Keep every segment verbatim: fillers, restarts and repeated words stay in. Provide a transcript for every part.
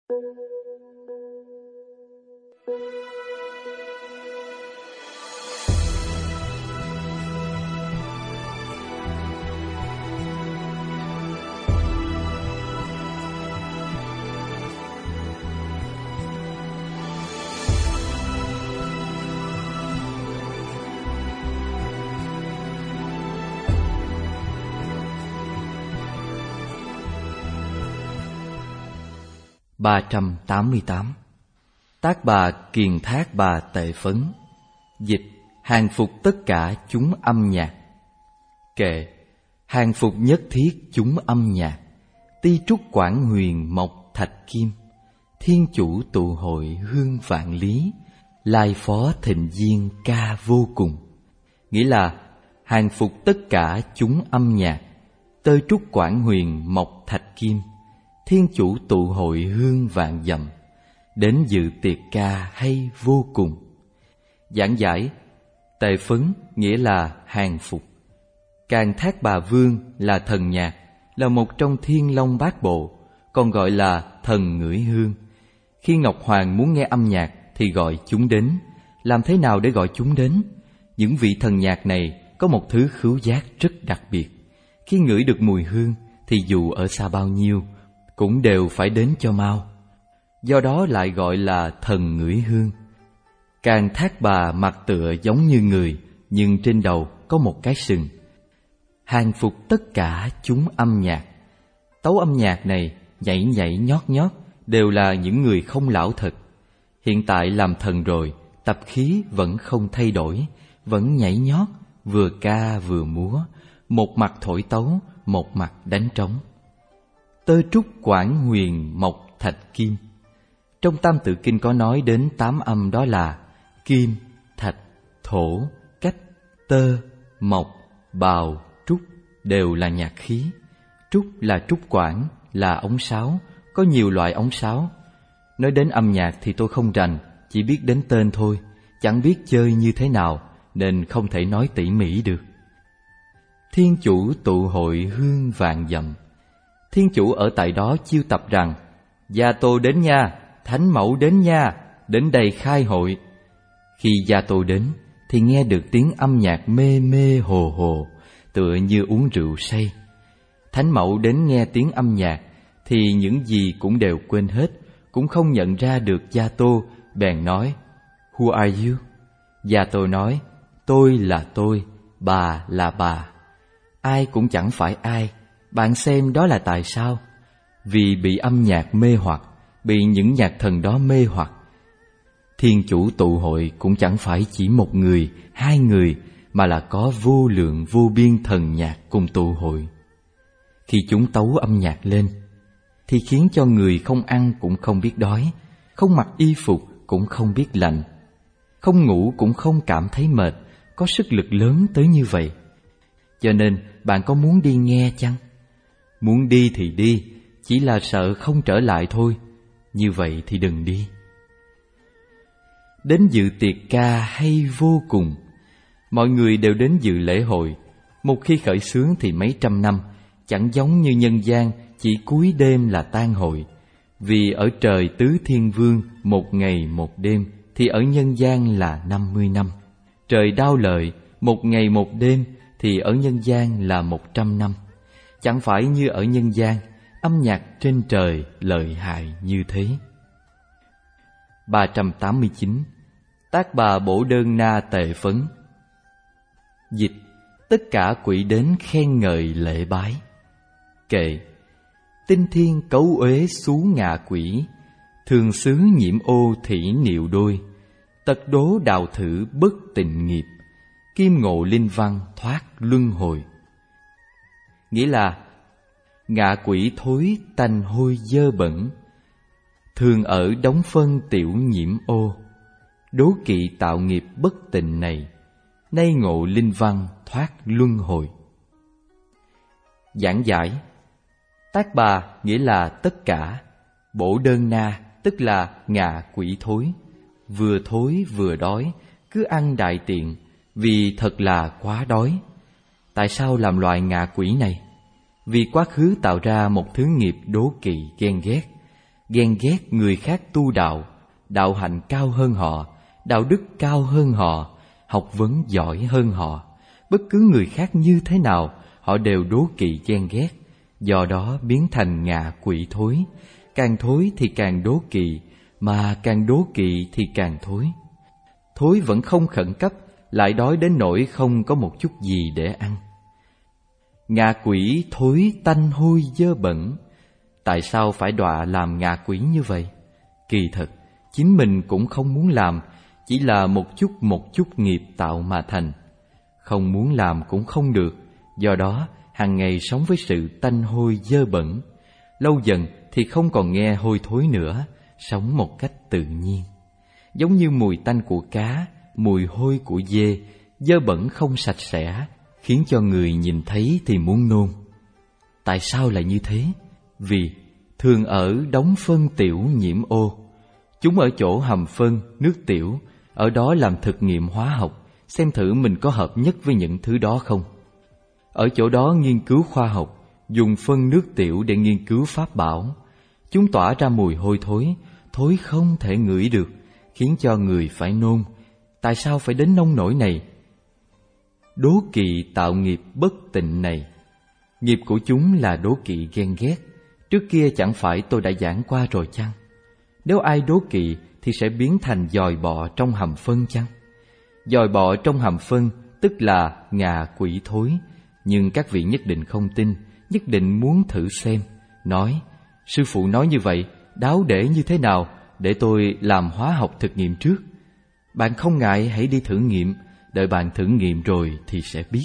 ba trăm tám mươi tám. Tác Bà Kiền Thác Bà Tệ Phấn. Dịch: hàng phục tất cả chúng âm nhạc. Kệ: hàng phục nhất thiết chúng âm nhạc. Ti trúc quảng huyền mộc thạch kim. Thiên chủ tụ hội hương vạn lý. Lai phó thịnh diên ca vô cùng. Nghĩa là hàng phục tất cả chúng âm nhạc. Tơ trúc quảng huyền mộc thạch kim. Thiên chủ tụ hội hương vạn dặm. Đến dự tiệc ca hay vô cùng. Giảng giải: Tệ Phấn nghĩa là hàng phục. Càn Thác Bà Vương là thần nhạc, là một trong Thiên Long Bát Bộ, còn gọi là thần ngửi hương. Khi Ngọc Hoàng muốn nghe âm nhạc thì gọi chúng đến. Làm thế nào để gọi chúng đến? Những vị thần nhạc này có một thứ khứu giác rất đặc biệt. Khi ngửi được mùi hương thì dù ở xa bao nhiêu cũng đều phải đến cho mau. Do đó lại gọi là thần ngửi hương. Càn Thác Bà mặt tựa giống như người, nhưng trên đầu có một cái sừng. Hàng phục tất cả chúng âm nhạc. Tấu âm nhạc này nhảy nhảy nhót nhót đều là những người không lão thật. Hiện tại làm thần rồi, tập khí vẫn không thay đổi, vẫn nhảy nhót, vừa ca vừa múa, một mặt thổi tấu, một mặt đánh trống. Tơ trúc quảng huyền mộc thạch kim. Trong Tam Tự Kinh có nói đến tám âm, đó là kim, thạch, thổ, cách, tơ, mộc, bào, trúc đều là nhạc khí. Trúc là trúc quản, là ống sáo, có nhiều loại ống sáo. Nói đến âm nhạc thì tôi không rành, chỉ biết đến tên thôi, chẳng biết chơi như thế nào nên không thể nói tỉ mỉ được. Thiên chủ tụ hội hương vạn dặm. Thiên chủ ở tại đó chiêu tập rằng: Gia Tô đến nha, Thánh Mẫu đến nha, đến đây khai hội. Khi Gia Tô đến thì nghe được tiếng âm nhạc mê mê hồ hồ, tựa như uống rượu say. Thánh Mẫu đến nghe tiếng âm nhạc thì những gì cũng đều quên hết, cũng không nhận ra được Gia Tô, bèn nói: Who are you? Gia Tô nói: Tôi là tôi, bà là bà. Ai cũng chẳng phải ai. Bạn xem đó là tại sao? Vì bị âm nhạc mê hoặc, bị những nhạc thần đó mê hoặc. Thiên chủ tụ hội cũng chẳng phải chỉ một người, hai người, mà là có vô lượng vô biên thần nhạc cùng tụ hội. Khi chúng tấu âm nhạc lên thì khiến cho người không ăn cũng không biết đói, không mặc y phục cũng không biết lạnh, không ngủ cũng không cảm thấy mệt, có sức lực lớn tới như vậy. Cho nên bạn có muốn đi nghe chăng? Muốn đi thì đi, chỉ là sợ không trở lại thôi. Như vậy thì đừng đi. Đến dự tiệc ca hay vô cùng. Mọi người đều đến dự lễ hội. Một khi khởi xướng thì mấy trăm năm, chẳng giống như nhân gian chỉ cuối đêm là tan hội. Vì ở trời tứ thiên vương một ngày một đêm, thì ở nhân gian là năm mươi năm. Trời đao lợi một ngày một đêm, thì ở nhân gian là một trăm năm. Chẳng phải như ở nhân gian, âm nhạc trên trời lợi hại như thế. ba trăm tám mươi chín. Tác Bà Bổ Đơn Na Tệ Phấn. Dịch: tất cả quỷ đến khen ngợi lễ bái. Kệ: tinh thiên cấu uế xú ngạ quỷ. Thường xứ nhiễm ô thỉ niệu đôi. Tật đố đào thử bất tịnh nghiệp. Kim ngộ linh văn thoát luân hồi. Nghĩa là ngạ quỷ thối tanh hôi dơ bẩn, thường ở đống phân tiểu nhiễm ô. Đố kỵ tạo nghiệp bất tịnh này, nay ngộ linh văn thoát luân hồi. Giảng giải: Tác Bà nghĩa là tất cả. Bổ Đơn Na tức là ngạ quỷ thối. Vừa thối vừa đói, cứ ăn đại tiện, vì thật là quá đói. Tại sao làm loại ngạ quỷ này? Vì quá khứ tạo ra một thứ nghiệp đố kỵ ghen ghét. ghen ghét người khác tu đạo, đạo hạnh cao hơn họ, đạo đức cao hơn họ, học vấn giỏi hơn họ. Bất cứ người khác như thế nào, họ đều đố kỵ ghen ghét, do đó biến thành ngạ quỷ thối. Càng thối thì càng đố kỵ, mà càng đố kỵ thì càng thối. Thối vẫn không khẩn cấp, lại đói đến nỗi không có một chút gì để ăn. Ngạ quỷ thối tanh hôi dơ bẩn. Tại sao phải đọa làm ngạ quỷ như vậy? Kỳ thật, chính mình cũng không muốn làm, chỉ là một chút một chút nghiệp tạo mà thành. Không muốn làm cũng không được, do đó hàng ngày sống với sự tanh hôi dơ bẩn. Lâu dần thì không còn nghe hôi thối nữa, sống một cách tự nhiên. Giống như mùi tanh của cá, mùi hôi của dê, dơ bẩn không sạch sẽ, khiến cho người nhìn thấy thì muốn nôn. Tại sao lại như thế? Vì thường ở đống phân tiểu nhiễm ô. Chúng ở chỗ hầm phân, nước tiểu, ở đó làm thực nghiệm hóa học, xem thử mình có hợp nhất với những thứ đó không. Ở chỗ đó nghiên cứu khoa học, dùng phân nước tiểu để nghiên cứu pháp bảo. Chúng tỏa ra mùi hôi thối, thối không thể ngửi được, khiến cho người phải nôn. Tại sao phải đến nông nỗi này? Đố kỵ tạo nghiệp bất tịnh này. Nghiệp của chúng là đố kỵ ghen ghét. Trước kia chẳng phải tôi đã giảng qua rồi chăng? Nếu ai đố kỵ thì sẽ biến thành dòi bọ trong hầm phân chăng? Dòi bọ trong hầm phân tức là ngạ quỷ thối. Nhưng các vị nhất định không tin, nhất định muốn thử xem. Nói, sư phụ nói như vậy, đáo để như thế nào, để tôi làm hóa học thực nghiệm trước. Bạn không ngại hãy đi thử nghiệm, đợi bạn thử nghiệm rồi thì sẽ biết.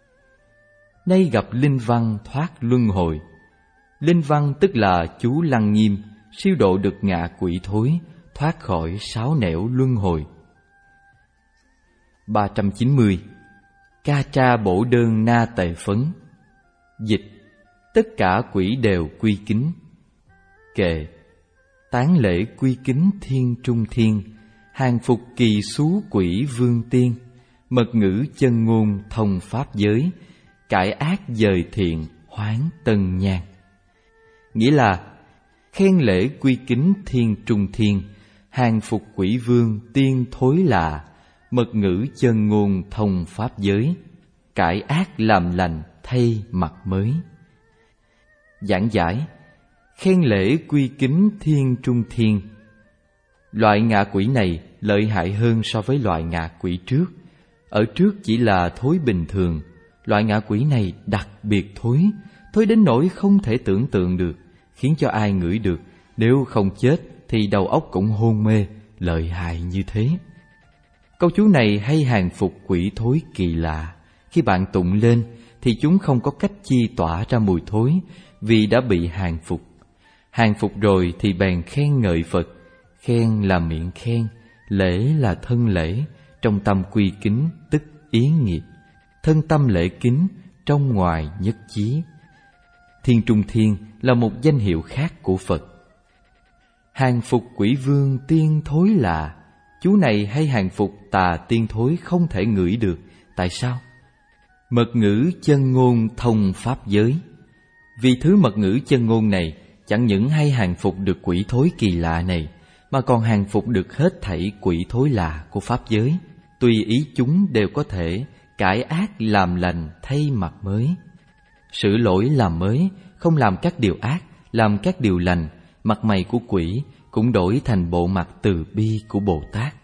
Nay gặp linh văn thoát luân hồi. Linh văn tức là chú Lăng Nghiêm, siêu độ được ngạ quỷ thối, thoát khỏi sáu nẻo luân hồi. ba trăm chín mươi. Ca tra bổ đơn na tề phấn. Dịch: tất cả quỷ đều quy kính. Kệ: tán lễ quy kính thiên trung thiên, hàng phục kỳ xú quỷ vương tiên, mật ngữ chân ngôn thông pháp giới, cải ác dời thiện hoán tân nhan. Nghĩa là khen lễ quy kính thiên trung thiên, hàng phục quỷ vương tiên thối lạ, mật ngữ chân ngôn thông pháp giới, cải ác làm lành thay mặt mới. Giảng giải: khen lễ quy kính thiên trung thiên. Loại ngạ quỷ này lợi hại hơn so với loại ngạ quỷ trước. Ở trước chỉ là thối bình thường, loại ngạ quỷ này đặc biệt thối, thối đến nỗi không thể tưởng tượng được, khiến cho ai ngửi được, nếu không chết thì đầu óc cũng hôn mê, lợi hại như thế. Câu chú này hay hàng phục quỷ thối kỳ lạ. Khi bạn tụng lên thì chúng không có cách chi tỏa ra mùi thối, vì đã bị hàng phục. Hàng phục rồi thì bèn khen ngợi Phật. Khen là miệng khen, lễ là thân lễ, trong tâm quy kính tức yến nghiệp. Thân tâm lễ kính, trong ngoài nhất chí. Thiên trung thiên là một danh hiệu khác của Phật. Hàng phục quỷ vương tiên thối lạ. Chú này hay hàng phục tà tiên thối không thể ngửi được. Tại sao? Mật ngữ chân ngôn thông pháp giới. Vì thứ mật ngữ chân ngôn này chẳng những hay hàng phục được quỷ thối kỳ lạ này, mà còn hàng phục được hết thảy quỷ thối lạ của pháp giới. Tùy ý chúng đều có thể cải ác làm lành thay mặt mới. Sửa lỗi làm mới, không làm các điều ác, làm các điều lành. Mặt mày của quỷ cũng đổi thành bộ mặt từ bi của Bồ Tát.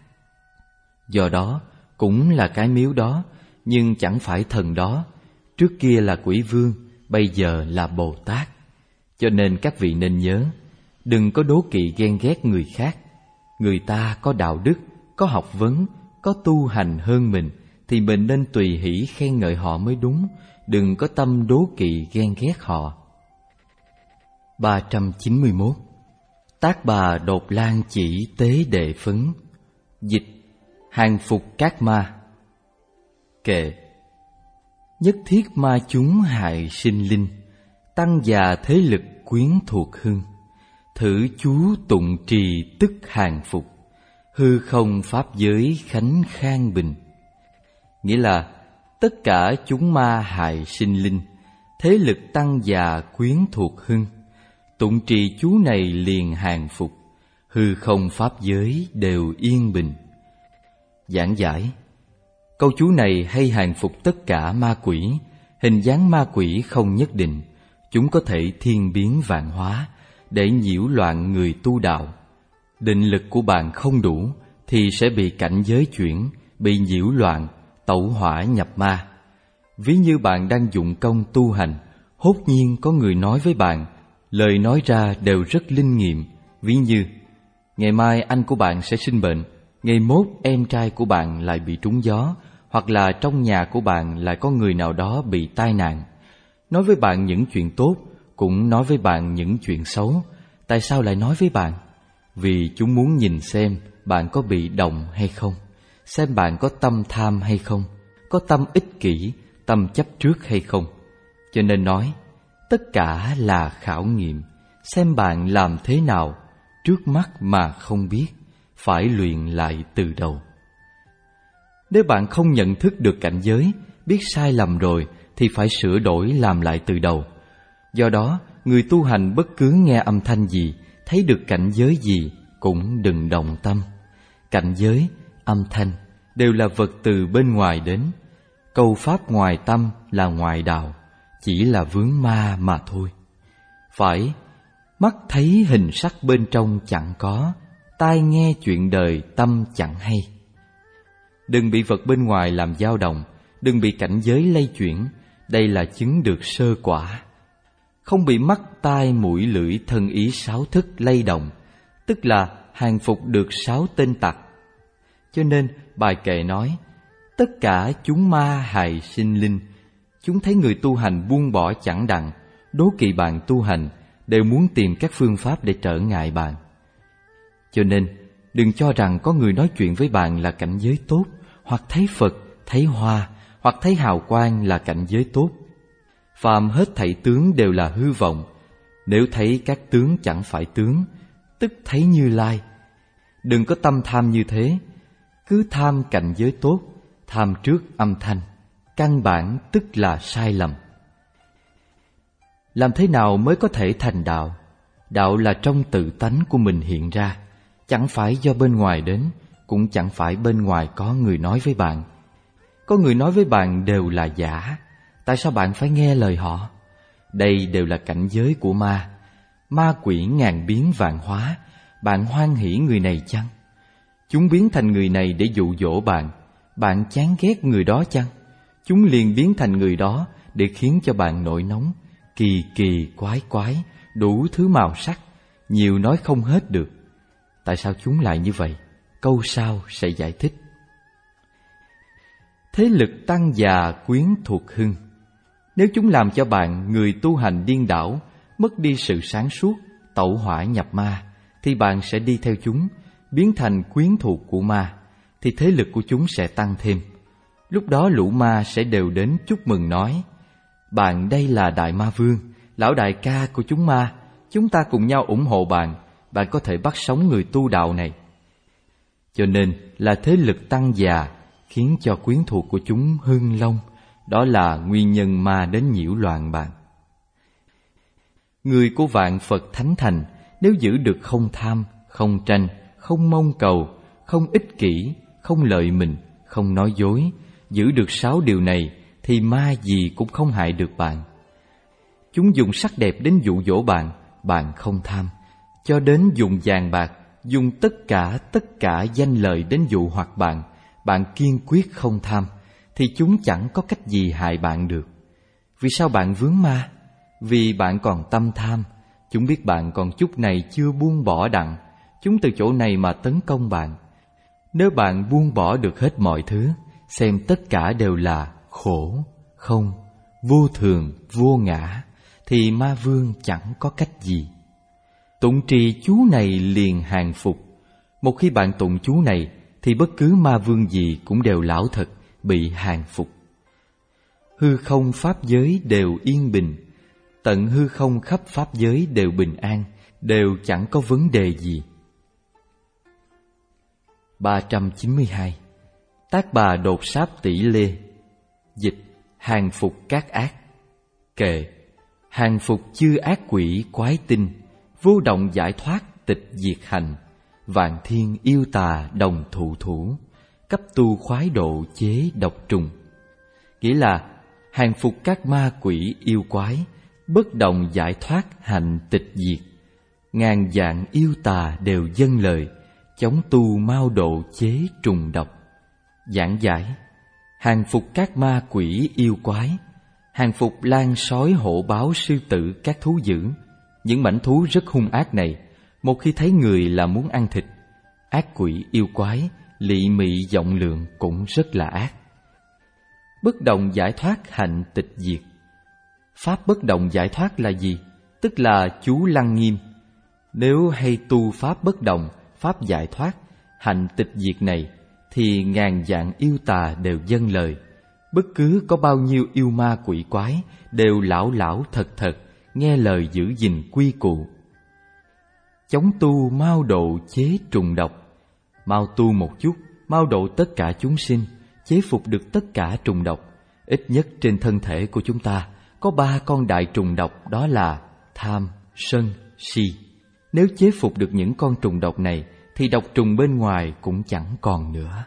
Do đó, cũng là cái miếu đó, nhưng chẳng phải thần đó. Trước kia là quỷ vương, bây giờ là Bồ Tát. Cho nên các vị nên nhớ, đừng có đố kỵ ghen ghét người khác. Người ta có đạo đức, có học vấn, có tu hành hơn mình, thì mình nên tùy hỷ khen ngợi họ mới đúng, đừng có tâm đố kỵ ghen ghét họ. ba trăm chín mươi mốt. Tác Bà Đột Lan chỉ tế đệ phấn. Dịch: hàng phục các ma. Kệ: nhất thiết ma chúng hại sinh linh, tăng già thế lực quyến thuộc hưng, thử chú tụng trì tức hàng phục, hư không pháp giới khánh khang bình. Nghĩa là tất cả chúng ma hại sinh linh, thế lực tăng già quyến thuộc hưng. Tụng trì chú này liền hàng phục, hư không pháp giới đều yên bình. Giảng giải: câu chú này hay hàng phục tất cả ma quỷ. Hình dáng ma quỷ không nhất định, chúng có thể thiên biến vạn hóa để nhiễu loạn người tu đạo. Định lực của bạn không đủ thì sẽ bị cảnh giới chuyển, bị nhiễu loạn, tẩu hỏa nhập ma. Ví như bạn đang dụng công tu hành, hốt nhiên có người nói với bạn, lời nói ra đều rất linh nghiệm. Ví như, ngày mai anh của bạn sẽ sinh bệnh, ngày mốt em trai của bạn lại bị trúng gió, hoặc là trong nhà của bạn lại có người nào đó bị tai nạn. Nói với bạn những chuyện tốt, cũng nói với bạn những chuyện xấu. Tại sao lại nói với bạn? Vì chúng muốn nhìn xem bạn có bị động hay không, xem bạn có tâm tham hay không, có tâm ích kỷ, tâm chấp trước hay không. Cho nên nói, tất cả là khảo nghiệm, xem bạn làm thế nào, trước mắt mà không biết, phải luyện lại từ đầu. Nếu bạn không nhận thức được cảnh giới, biết sai lầm rồi thì phải sửa đổi làm lại từ đầu. Do đó, người tu hành bất cứ nghe âm thanh gì, thấy được cảnh giới gì cũng đừng động tâm. Cảnh giới, âm thanh đều là vật từ bên ngoài đến. Câu pháp ngoài tâm là ngoại đạo, chỉ là vướng ma mà thôi. Phải, mắt thấy hình sắc bên trong chẳng có, tai nghe chuyện đời tâm chẳng hay. Đừng bị vật bên ngoài làm dao động, đừng bị cảnh giới lay chuyển, đây là chứng được sơ quả. Không bị mắt, tai, mũi, lưỡi, thân ý sáu thức lay động, tức là hàng phục được sáu tên tặc. Cho nên bài kệ nói, tất cả chúng ma hại sinh linh. Chúng thấy người tu hành buông bỏ chẳng đặng, đố kỵ bạn tu hành, đều muốn tìm các phương pháp để trở ngại bạn. Cho nên đừng cho rằng có người nói chuyện với bạn là cảnh giới tốt, hoặc thấy Phật, thấy hoa, hoặc thấy hào quang là cảnh giới tốt. Phàm hết thảy tướng đều là hư vọng. Nếu thấy các tướng chẳng phải tướng, tức thấy Như Lai. Đừng có tâm tham như thế, cứ tham cảnh giới tốt, tham trước âm thanh, căn bản tức là sai lầm. Làm thế nào mới có thể thành đạo? Đạo là trong tự tánh của mình hiện ra, chẳng phải do bên ngoài đến, cũng chẳng phải bên ngoài có người nói với bạn. Có người nói với bạn đều là giả, tại sao bạn phải nghe lời họ? Đây đều là cảnh giới của ma. Ma quỷ ngàn biến vạn hóa, bạn hoan hỉ người này chăng? Chúng biến thành người này để dụ dỗ bạn, bạn chán ghét người đó chăng? Chúng liền biến thành người đó để khiến cho bạn nổi nóng, kỳ kỳ quái quái, đủ thứ màu sắc, nhiều nói không hết được. Tại sao chúng lại như vậy? Câu sau sẽ giải thích. Thế lực tăng già quyến thuộc hưng. Nếu chúng làm cho bạn, người tu hành điên đảo, mất đi sự sáng suốt, tẩu hỏa nhập ma, thì bạn sẽ đi theo chúng, biến thành quyến thuộc của ma, thì thế lực của chúng sẽ tăng thêm. Lúc đó lũ ma sẽ đều đến chúc mừng nói, bạn đây là Đại Ma Vương, lão đại ca của chúng ma, chúng ta cùng nhau ủng hộ bạn, bạn có thể bắt sống người tu đạo này. Cho nên là thế lực tăng già khiến cho quyến thuộc của chúng hưng long, đó là nguyên nhân ma đến nhiễu loạn bạn. Người của vạn Phật thánh thành nếu giữ được không tham, không tranh, không mong cầu, không ích kỷ, không lợi mình, không nói dối, giữ được sáu điều này thì ma gì cũng không hại được bạn. Chúng dùng sắc đẹp đến dụ dỗ bạn, bạn không tham, cho đến dùng vàng bạc, dùng tất cả tất cả danh lợi đến dụ hoặc bạn, bạn kiên quyết không tham, thì chúng chẳng có cách gì hại bạn được. Vì sao bạn vướng ma? Vì bạn còn tâm tham. Chúng biết bạn còn chút này chưa buông bỏ đặng, chúng từ chỗ này mà tấn công bạn. Nếu bạn buông bỏ được hết mọi thứ, xem tất cả đều là khổ, không, vô thường, vô ngã, thì ma vương chẳng có cách gì. Tụng trì chú này liền hàng phục. Một khi bạn tụng chú này thì bất cứ ma vương gì cũng đều lão thật, bị hàng phục. Hư không pháp giới đều yên bình, tận hư không khắp pháp giới đều bình an, đều chẳng có vấn đề gì. ba trăm chín mươi hai. Tác Bà đột sáp tỷ lê. Dịch: hàng phục các ác. Kệ: hàng phục chư ác quỷ quái tinh, vô động giải thoát tịch diệt hành, vạn thiên yêu tà đồng thụ thủ, cấp tu khoái độ chế độc trùng. Nghĩa là hàng phục các ma quỷ yêu quái, bất động giải thoát hành tịch diệt, ngàn vạn yêu tà đều dâng lời, chống tu mau độ chế trùng độc. Giảng giải: hàng phục các ma quỷ yêu quái, hàng phục lang sói hổ báo sư tử các thú dữ. Những mãnh thú rất hung ác này, một khi thấy người là muốn ăn thịt. Ác quỷ yêu quái, lị mị vọng lượng cũng rất là ác. Bất động giải thoát hạnh tịch diệt. Pháp bất động giải thoát là gì? Tức là chú Lăng Nghiêm. Nếu hay tu pháp bất động, pháp giải thoát, hạnh tịch diệt này, thì ngàn vạn yêu tà đều dâng lời. Bất cứ có bao nhiêu yêu ma quỷ quái đều lão lão thật thật nghe lời giữ gìn quy củ. Chống tu mau độ chế trùng độc. Mau tu một chút, mau độ tất cả chúng sinh, chế phục được tất cả trùng độc. Ít nhất trên thân thể của chúng ta có ba con đại trùng độc, đó là tham, sân, si. Nếu chế phục được những con trùng độc này thì độc trùng bên ngoài cũng chẳng còn nữa.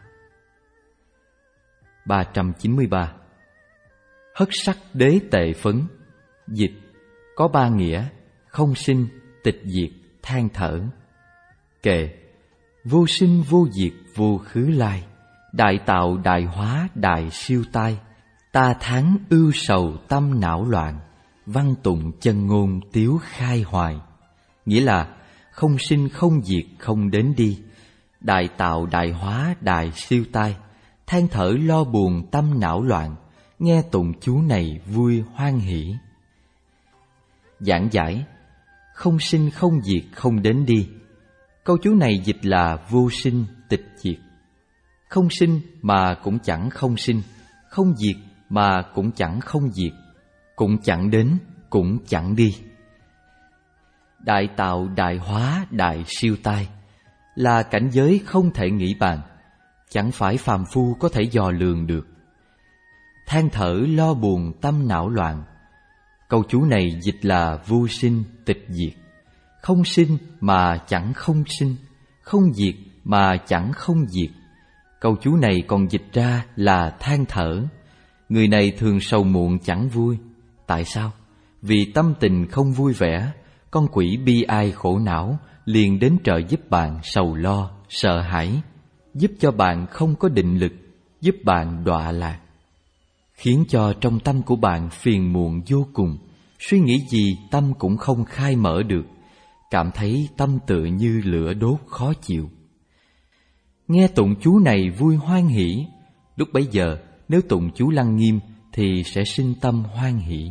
ba trăm chín mươi ba. Hất sắc đế tệ phấn. Dịch: có ba nghĩa: không sinh, tịch diệt, than thở. Kệ: vô sinh vô diệt vô khứ lai, đại tạo đại hóa đại siêu tai, ta thán ưu sầu tâm não loạn, văn tụng chân ngôn tiếu khai hoài. Nghĩa là không sinh không diệt không đến đi, đại tạo đại hóa đại siêu tai, than thở lo buồn tâm não loạn, nghe tụng chú này vui hoan hỷ. Giảng giải: không sinh không diệt không đến đi. Câu chú này dịch là vô sinh tịch diệt. Không sinh mà cũng chẳng không sinh, không diệt mà cũng chẳng không diệt, cũng chẳng đến, cũng chẳng đi. Đại tạo đại hóa đại siêu tai là cảnh giới không thể nghĩ bàn, chẳng phải phàm phu có thể dò lường được. Than thở lo buồn tâm não loạn. Câu chú này dịch là vô sinh tịch diệt. Không sinh mà chẳng không sinh, không diệt mà chẳng không diệt. Câu chú này còn dịch ra là than thở. Người này thường sầu muộn chẳng vui. Tại sao? Vì tâm tình không vui vẻ, con quỷ bi ai khổ não liền đến trợ giúp bạn sầu lo, sợ hãi, giúp cho bạn không có định lực, giúp bạn đọa lạc, khiến cho trong tâm của bạn phiền muộn vô cùng, suy nghĩ gì tâm cũng không khai mở được, cảm thấy tâm tựa như lửa đốt khó chịu. Nghe tụng chú này vui hoan hỷ, lúc bấy giờ nếu tụng chú Lăng Nghiêm thì sẽ sinh tâm hoan hỷ.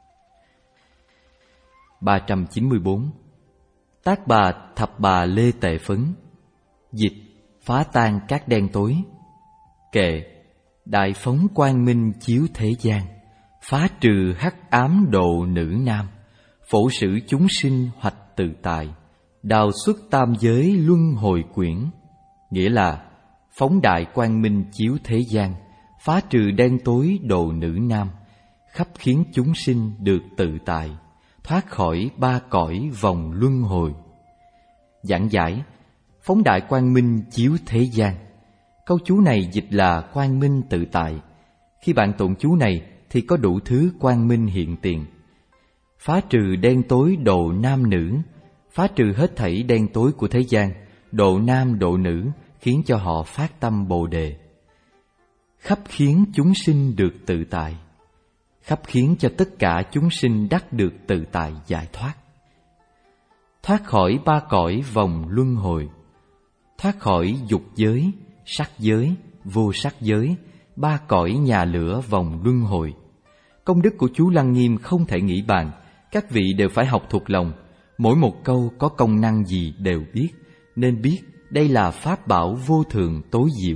ba trăm chín mươi bốn. Tác bà thập bà lê tệ phấn. Dịch: phá tan các đen tối. Kệ: đại phóng quang minh chiếu thế gian, phá trừ hắc ám độ nữ nam, phổ sử chúng sinh hoạch tự tại, đào xuất tam giới luân hồi quyển. Nghĩa là phóng đại quang minh chiếu thế gian, phá trừ đen tối độ nữ nam, khắp khiến chúng sinh được tự tại, thoát khỏi ba cõi vòng luân hồi. Giảng giải: phóng đại quang minh chiếu thế gian. Câu chú này dịch là quang minh tự tại. Khi bạn tụng chú này thì có đủ thứ quang minh hiện tiền. Phá trừ đen tối độ nam nữ, phá trừ hết thảy đen tối của thế gian, độ nam độ nữ, khiến cho họ phát tâm Bồ Đề. Khắp khiến chúng sinh được tự tại, khắp khiến cho tất cả chúng sinh đắc được tự tại giải thoát. Thoát khỏi ba cõi vòng luân hồi, thoát khỏi dục giới, sắc giới, vô sắc giới, ba cõi nhà lửa vòng luân hồi. Công đức của chú Lăng Nghiêm không thể nghĩ bàn, các vị đều phải học thuộc lòng. Mỗi một câu có công năng gì đều biết, nên biết đây là pháp bảo vô thường tối diệu.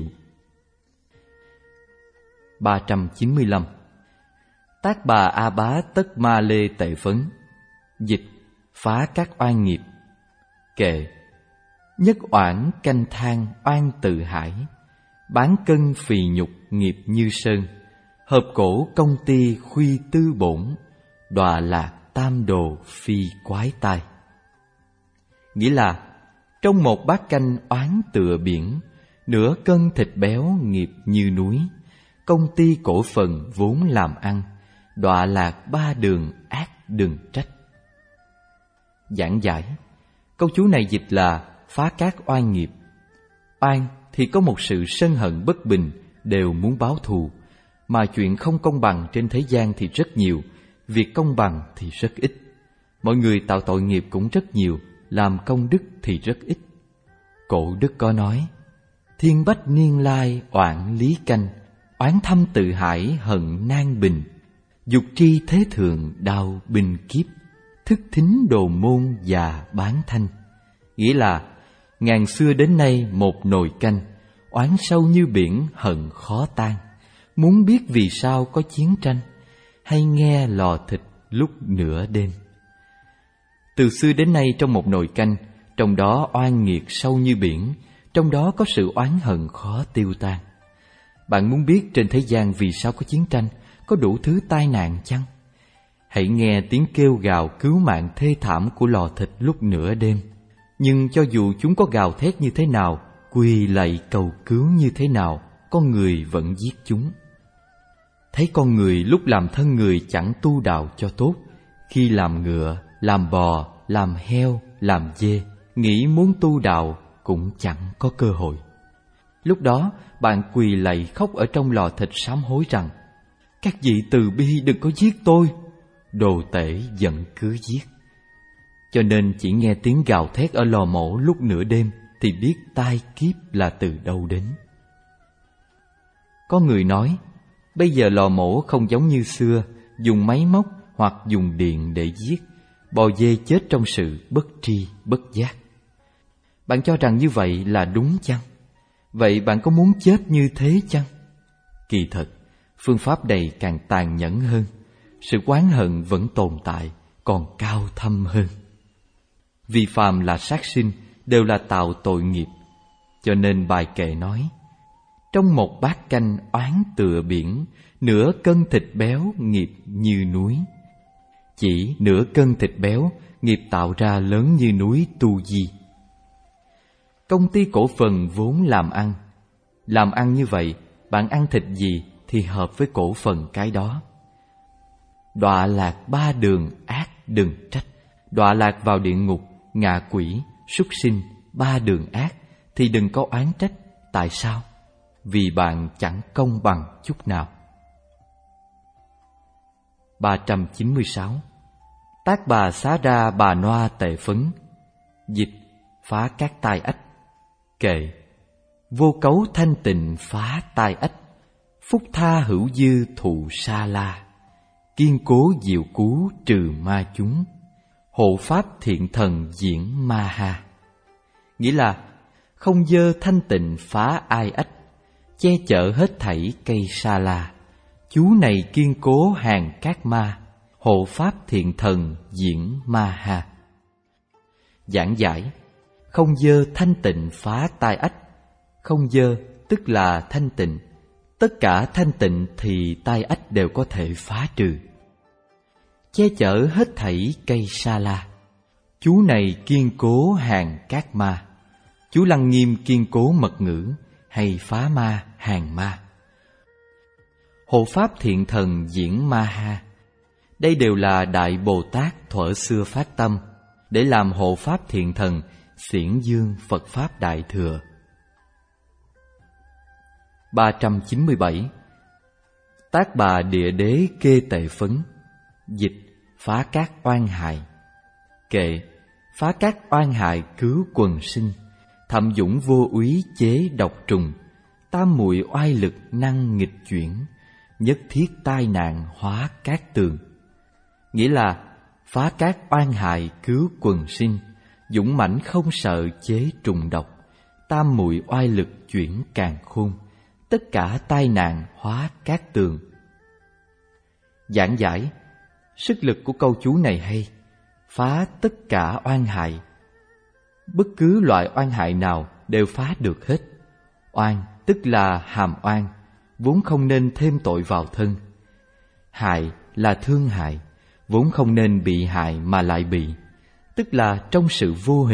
ba trăm chín mươi lăm. Tác bà A Bá tất ma lê tệ phấn. Dịch: phá các oan nghiệp. Kệ: nhất oản canh than oan tự hải, bán cân phì nhục nghiệp như sơn, hợp cổ công ty khuy tư bổn, đọa lạc tam đồ phi quái tai. Nghĩa là trong một bát canh oán tựa biển, nửa cân thịt béo nghiệp như núi. Công ty cổ phần vốn làm ăn, đọa lạc ba đường ác đừng trách. Giảng giải, câu chú này dịch là phá các oan nghiệp. Oan thì có một sự sân hận bất bình, đều muốn báo thù. Mà chuyện không công bằng trên thế gian thì rất nhiều, việc công bằng thì rất ít. Mọi người tạo tội nghiệp cũng rất nhiều, làm công đức thì rất ít. Cổ đức có nói, thiên bách niên lai oản lý canh, oán thâm tự hải hận nan bình. Dục tri thế thường đau binh kiếp, thức thính đồ môn và bán thanh. Nghĩa là ngàn xưa đến nay một nồi canh, oán sâu như biển hận khó tan. Muốn biết vì sao có chiến tranh, hay nghe lò thịt lúc nửa đêm. Từ xưa đến nay trong một nồi canh, trong đó oan nghiệt sâu như biển, trong đó có sự oán hận khó tiêu tan. Bạn muốn biết trên thế gian vì sao có chiến tranh, có đủ thứ tai nạn chăng? Hãy nghe tiếng kêu gào cứu mạng thê thảm của lò thịt lúc nửa đêm. Nhưng cho dù chúng có gào thét như thế nào, quỳ lạy cầu cứu như thế nào, con người vẫn giết chúng. Thấy con người lúc làm thân người chẳng tu đạo cho tốt, khi làm ngựa, làm bò, làm heo, làm dê, nghĩ muốn tu đạo cũng chẳng có cơ hội. Lúc đó bạn quỳ lạy khóc ở trong lò thịt sám hối rằng: các vị từ bi đừng có giết tôi. Đồ tể giận cứ giết. Cho nên chỉ nghe tiếng gào thét ở lò mổ lúc nửa đêm thì biết tai kiếp là từ đâu đến. Có người nói, bây giờ lò mổ không giống như xưa, dùng máy móc hoặc dùng điện để giết, bò dê chết trong sự bất tri bất giác. Bạn cho rằng như vậy là đúng chăng? Vậy bạn có muốn chết như thế chăng? Kỳ thật, phương pháp này càng tàn nhẫn hơn. Sự oán hận vẫn tồn tại, còn cao thâm hơn. Vì phàm là sát sinh, đều là tạo tội nghiệp. Cho nên bài kệ nói, trong một bát canh oán tựa biển, nửa cân thịt béo nghiệp như núi. Chỉ nửa cân thịt béo, nghiệp tạo ra lớn như núi tu di. Công ty cổ phần vốn làm ăn. Làm ăn như vậy, bạn ăn thịt gì thì hợp với cổ phần cái đó. Đọa lạc ba đường ác đừng trách. Đọa lạc vào địa ngục, ngạ quỷ, súc sinh, ba đường ác thì đừng có oán trách. Tại sao? Vì bạn chẳng công bằng chút nào. ba trăm chín mươi sáu. Tác bà xá ra bà noa tệ phấn. Dịch phá các tai ách. Kệ vô cấu thanh tịnh phá tai ách. Phúc tha hữu dư thụ sa la. Kiên cố diệu cứu trừ ma chúng. Hộ pháp thiện thần diễn ma ha. Nghĩa là không dơ thanh tịnh phá ai ách, che chở hết thảy cây sa la. Chú này kiên cố hàng các ma. Hộ pháp thiện thần diễn ma ha. Giảng giải, không dơ thanh tịnh phá tai ách. Không dơ tức là thanh tịnh. Tất cả thanh tịnh thì tai ách đều có thể phá trừ. Che chở hết thảy cây sa la. Chú này kiên cố hàng các ma. Chú Lăng Nghiêm kiên cố mật ngữ, hay phá ma hàng ma. Hộ pháp thiện thần diễn ma ha. Đây đều là Đại Bồ Tát thuở xưa phát tâm để làm hộ pháp thiện thần, xiển dương Phật Pháp Đại Thừa. ba trăm chín mươi bảy. Tác bà địa đế kê tệ phấn. Dịch phá các oan hại. Kệ phá các oan hại cứu quần sinh. Thậm dũng vô úy chế độc trùng. Tam muội oai lực năng nghịch chuyển. Nhất thiết tai nạn hóa các tường. Nghĩa là phá các oan hại cứu quần sinh, dũng mãnh không sợ chế trùng độc. Tam muội oai lực chuyển càn khôn. Tất cả tai nạn hóa các tường. Giảng giải, sức lực của câu chú này hay. Phá tất cả oan hại. Bất cứ loại oan hại nào đều phá được hết. Oan tức là hàm oan, vốn không nên thêm tội vào thân. Hại là thương hại, vốn không nên bị hại mà lại bị. Tức là trong sự vô hình,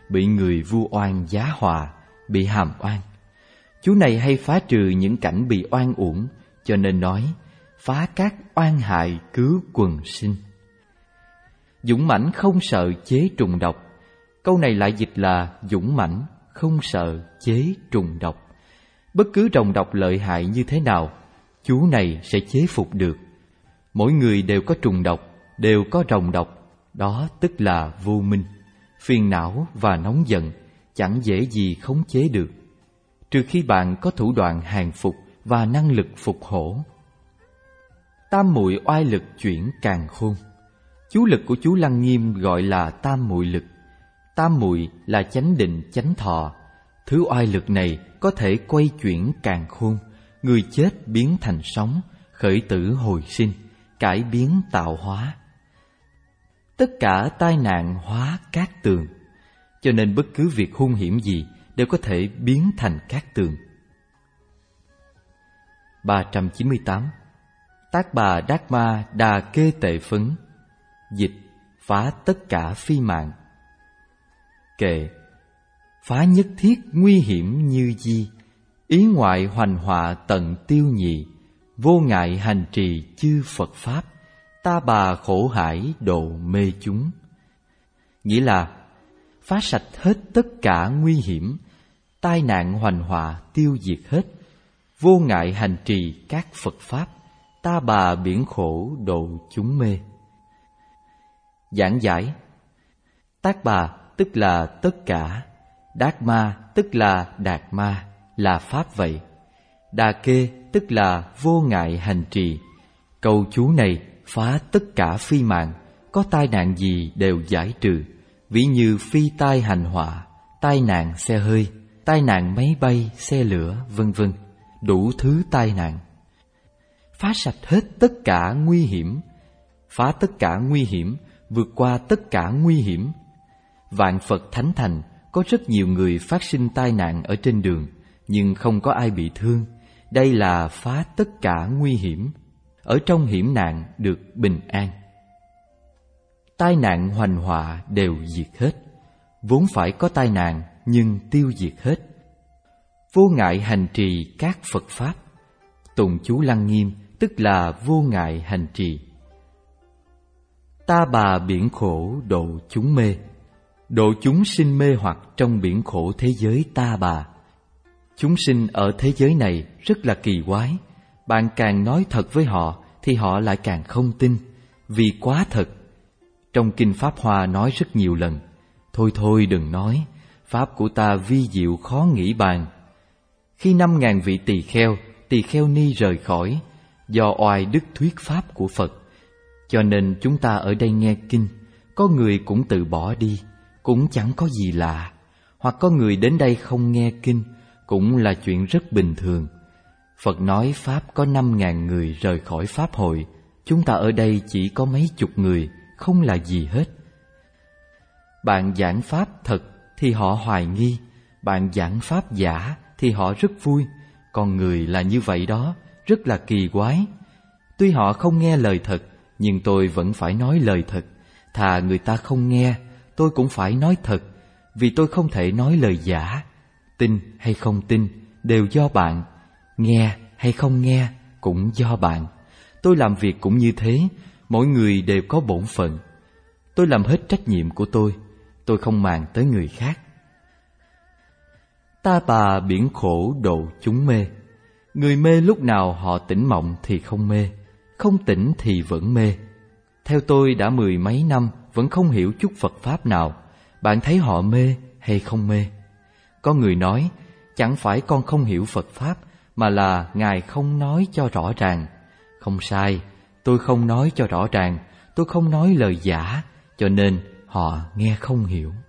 bị người vu oan giá họa, bị hàm oan. Chú này hay phá trừ những cảnh bị oan uổng, cho nên nói phá các oan hại cứu quần sinh. Dũng mãnh không sợ chế trùng độc. Câu này lại dịch là dũng mãnh không sợ chế trùng độc. Bất cứ trùng độc lợi hại như thế nào, chú này sẽ chế phục được. Mỗi người đều có trùng độc, đều có rồng độc, đó tức là vô minh, phiền não và nóng giận, chẳng dễ gì khống chế được, trừ khi bạn có thủ đoạn hàng phục và năng lực phục hổ. Tam muội oai lực chuyển càn khôn. Chú lực của chú Lăng Nghiêm gọi là tam muội lực. Tam muội là chánh định, chánh thọ. Thứ oai lực này có thể quay chuyển càn khôn, người chết biến thành sống, khởi tử hồi sinh, cải biến tạo hóa. Tất cả tai nạn hóa cát tường, cho nên bất cứ việc hung hiểm gì đều có thể biến thành cát tường. ba trăm chín mươi tám. Tác Bà Đát Ma Đà Kê Tệ Phấn. Dịch: phá tất cả phi mạng. Kệ: phá nhất thiết nguy hiểm như di, ý ngoại hoành họa tận tiêu nhị, vô ngại hành trì chư Phật Pháp, ta bà khổ hải độ mê chúng. Nghĩa là phá sạch hết tất cả nguy hiểm, tai nạn hoành họa tiêu diệt hết, vô ngại hành trì các Phật Pháp, ta bà biển khổ độ chúng mê. Giảng giải: Tác Bà tức là tất cả, Đát Ma tức là đạt ma, là Pháp vậy. Đà Kê tức là vô ngại hành trì. Câu chú này phá tất cả phi mạng, có tai nạn gì đều giải trừ, ví như phi tai hành họa, tai nạn xe hơi, tai nạn máy bay, xe lửa, vân vân, đủ thứ tai nạn. Phá sạch hết tất cả nguy hiểm. Phá tất cả nguy hiểm, vượt qua tất cả nguy hiểm. Vạn Phật thánh thành, có rất nhiều người phát sinh tai nạn ở trên đường, nhưng không có ai bị thương. Đây là phá tất cả nguy hiểm, ở trong hiểm nạn được bình an. Tai nạn hoành họa đều diệt hết, vốn phải có tai nạn nhưng tiêu diệt hết. Vô ngại hành trì các Phật Pháp. Tụng chú Lăng Nghiêm tức là vô ngại hành trì. Ta bà biển khổ độ chúng mê. Độ chúng sinh mê hoặc trong biển khổ thế giới ta bà. Chúng sinh ở thế giới này rất là kỳ quái. Bạn càng nói thật với họ thì họ lại càng không tin, vì quá thật. Trong Kinh Pháp Hoa nói rất nhiều lần: thôi thôi đừng nói, Pháp của ta vi diệu khó nghĩ bàn. Khi năm ngàn vị tỳ kheo, tỳ kheo ni rời khỏi, do oai đức thuyết Pháp của Phật, cho nên chúng ta ở đây nghe kinh, có người cũng từ bỏ đi, cũng chẳng có gì lạ. Hoặc có người đến đây không nghe kinh, cũng là chuyện rất bình thường. Phật nói Pháp có năm ngàn người rời khỏi Pháp hội, chúng ta ở đây chỉ có mấy chục người, không là gì hết. Bạn giảng Pháp thật thì họ hoài nghi, bạn giảng Pháp giả thì họ rất vui. Con người là như vậy đó, rất là kỳ quái. Tuy họ không nghe lời thật, nhưng tôi vẫn phải nói lời thật. Thà người ta không nghe, tôi cũng phải nói thật, vì tôi không thể nói lời giả. Tin hay không tin đều do bạn, nghe hay không nghe cũng do bạn. Tôi làm việc cũng như thế, mỗi người đều có bổn phận. Tôi làm hết trách nhiệm của tôi, tôi không màng tới người khác. Ta bà biển khổ độ chúng mê. Người mê lúc nào họ tỉnh mộng thì không mê, không tỉnh thì vẫn mê. Theo tôi đã mười mấy năm vẫn không hiểu chút Phật Pháp nào. Bạn thấy họ mê hay không mê? Có người nói, chẳng phải con không hiểu Phật Pháp, mà là Ngài không nói cho rõ ràng. Không sai, tôi không nói cho rõ ràng, tôi không nói lời giả, cho nên họ nghe không hiểu.